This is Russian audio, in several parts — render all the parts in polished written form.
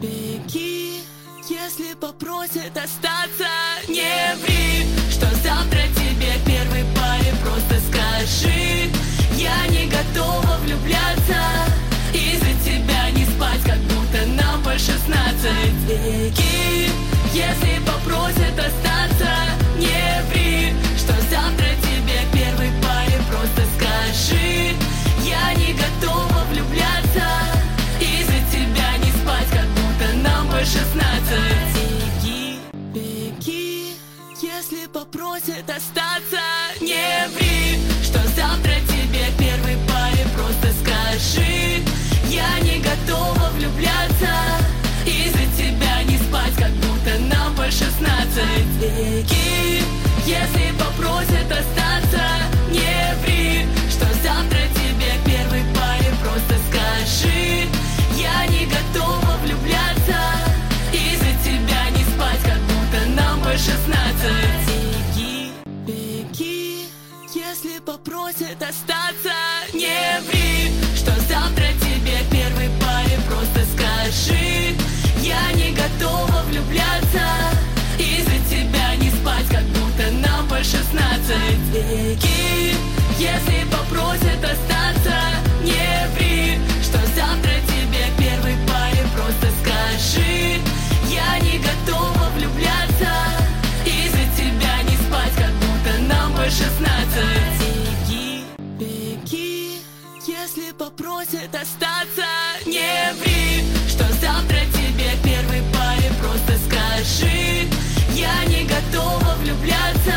беги, если попросят остаться. Не ври, что завтра тебе первой паре. Просто скажи, я не готова влюбляться, из-за тебя не спать, как будто нам по 16. Беги, если попросят остаться. Не ври, что завтра тебе первой паре. Просто скажи, я не готова влюбляться, из-за тебя не спать, как будто нам по 16. Беги, беги, если попросят остаться. Не ври, что завтра тебе первой паре. Просто скажи, я не готова влюбляться, из-за тебя не спать, как будто нам по 16. Беги, если попросят остаться. Не ври, что завтра тебе первой паре. Просто скажи, я не готова влюбляться, из-за тебя не спать, как будто нам по 16. Беги, беги, если попросят остаться. Не ври, что завтра тебе первой паре. Просто скажи, я не готова влюбляться, из-за тебя не спать, как будто нам по 16. Беги, если попросят остаться. Не ври, что завтра тебе первой паре. Просто скажи, я не готова влюбляться, из-за тебя не спать, как будто нам по 16. Беги, беги, если попросят остаться. Не ври, что завтра тебе первой паре. Просто скажи, я не готова влюбляться,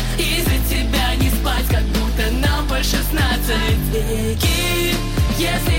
из-за тебя не спать, как будто нам по 16. Беги, если